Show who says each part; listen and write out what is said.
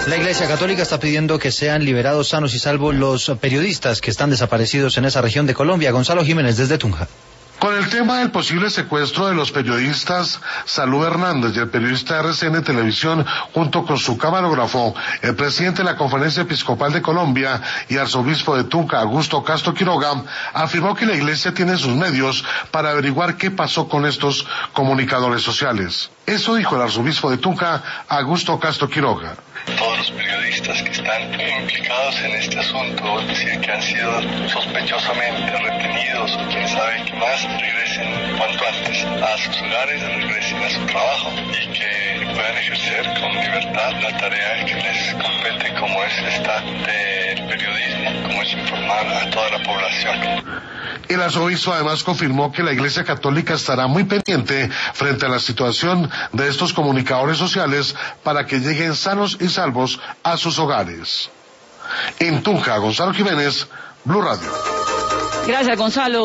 Speaker 1: La Iglesia Católica está pidiendo que sean liberados sanos y salvos los periodistas que están desaparecidos en esa región de Colombia. Gonzalo Jiménez, desde Tunja.
Speaker 2: Con el tema del posible secuestro de los periodistas Salud Hernández y el periodista RCN Televisión, junto con su camarógrafo, el presidente de la Conferencia Episcopal de Colombia y arzobispo de Tunja, Augusto Castro Quiroga, afirmó que la Iglesia tiene sus medios para averiguar qué pasó con estos comunicadores sociales. Eso dijo el arzobispo de Tunja, Augusto Castro Quiroga.
Speaker 3: Todos los periodistas que están implicados en este asunto, es decir, que han sido sospechosamente retenidos o quién sabe qué más, regresen cuanto antes a sus hogares, regresen a su trabajo y que puedan ejercer con libertad la tarea que les compete, como es esta del periodismo, como es informar a toda la población.
Speaker 2: El arzobispo además confirmó que la Iglesia Católica estará muy pendiente frente a la situación de estos comunicadores sociales para que lleguen sanos y salvos a sus hogares. En Tunja, Gonzalo Jiménez, Blue Radio.
Speaker 4: Gracias, Gonzalo.